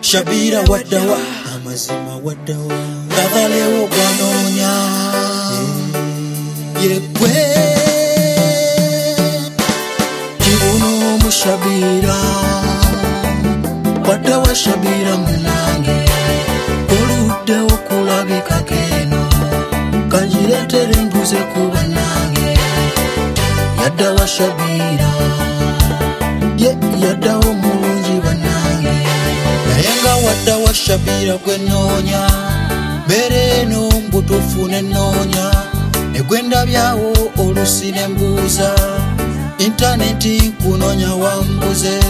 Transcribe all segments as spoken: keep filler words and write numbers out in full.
Shabira wadawa amazima wadawa Gavalewo gwanonya Yekwe Kibuno mushabira Wadawa Shabira mulange Olude okulabika keno Kanjiretere mbuze kuba nange Yadawa Shabira Ye yadawo mulungi banange Nayenga wadawa Shabira gwenonya Bere no mbutufu nenonya Negwenda byawo olusine mbuza Interneti kunonya wambuze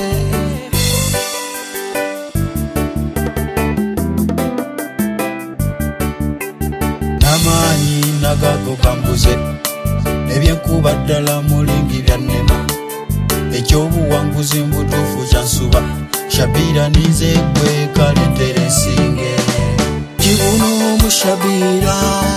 Namanyi nagago kambuze Ebyenkuba ddala mulingi byannema Ekyobuwanguzi mbutufu kyansuba Shabira nize gwe kaletere singe Kibuno mushabira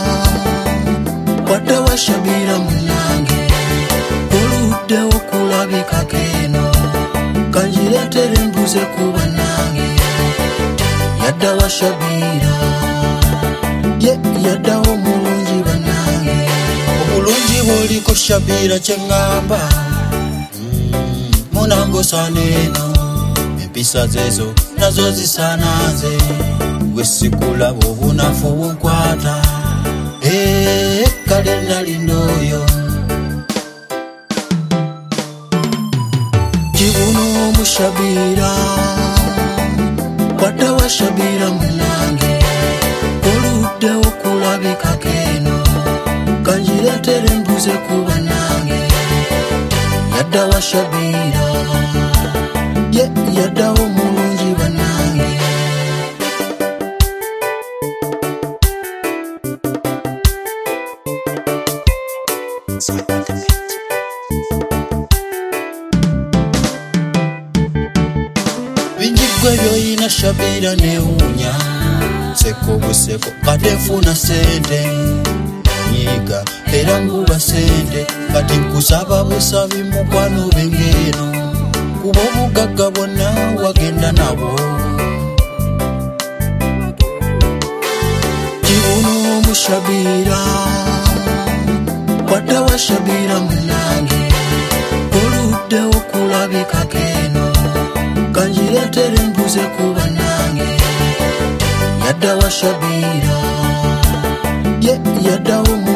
Wadawa Shabira munange Olude okulabika keno Kanjiretere mbuze kuba nange Yadawa Shabira Ye yadawo mulungi banange Obulungi buliko Shabira kyengamba mm, Munango saneno Empisa zezo nazo zisanaze Wesikula obunafu bunkwata Eh kale nali ndoyo Kibuno mushabira Wadawa Shabira munange Olude okulabika keno Kanjiretere mbuze kuba nange Yadawa Shabira Ye yadawo mulungi banange Binjigwe byoyina Shabira newunya Seko buseko kadefuna sente Nyiga era nguba sente Kati nkusaba busabi mukwano bengeno Kubo bugagga bonna wagenda nabo Kibuno mushabira Wadawa Shabira munange Olude okulabika keno Kanjiretere mbuze kuba nange Yadawa Shabira Ye yadawo